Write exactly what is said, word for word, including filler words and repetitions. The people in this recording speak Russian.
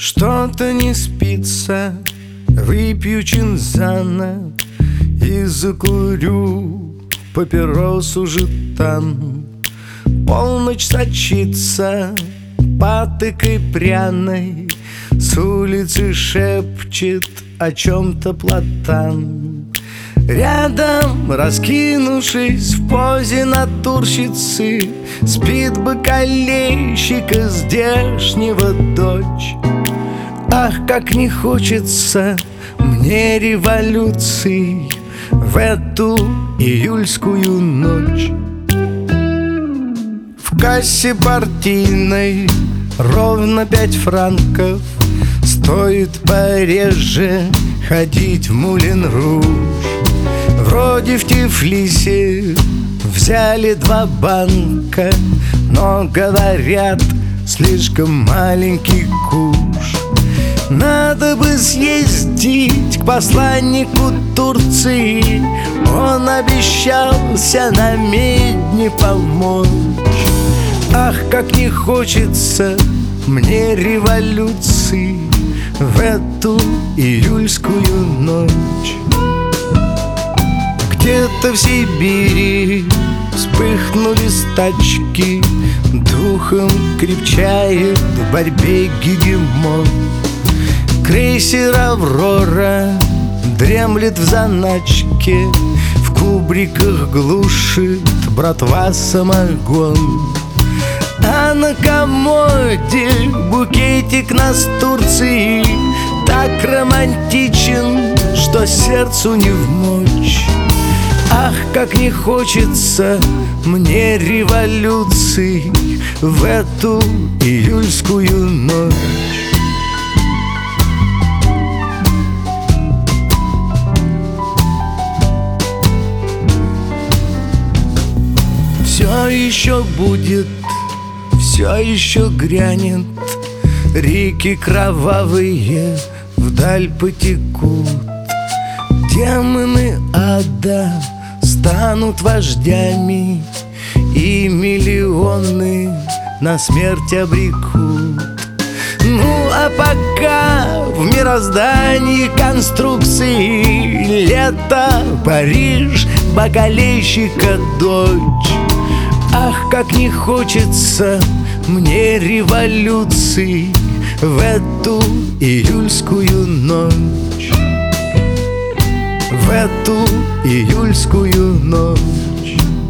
Что-то не спится, выпью чинзана и закурю папиросу жетан. Полночь сочится патокой пряной, с улицы шепчет о чем-то платан. Рядом, раскинувшись в позе натурщицы, спит бакалейщика здешнего дочь. Ах, как не хочется мне революции в эту июльскую ночь. В кассе партийной ровно пять франков, стоит пореже ходить в Мулен Руж. Вроде в Тифлисе взяли два банка, но, говорят, слишком маленький куш. Надо бы съездить к посланнику Турции, он обещался на медне помочь. Ах, как не хочется мне революции в эту июльскую ночь. Где-то в Сибири вспыхнули стачки, духом крепчает в борьбе гегемон. Крейсер «Аврора» дремлет в заначке, в кубриках глушит братва самогон. А на комоде букетик настурции так романтичен, что сердцу не вмочь. Ах, как не хочется мне революции в эту июльскую ночь. Все еще будет, все еще грянет, реки кровавые вдаль потекут. Демоны ада станут вождями, и миллионы на смерть обрекут. Ну а пока в мироздании конструкции лето, Париж, бакалейщика дочь. Ах, как не хочется мне революции в эту июльскую ночь. В эту июльскую ночь.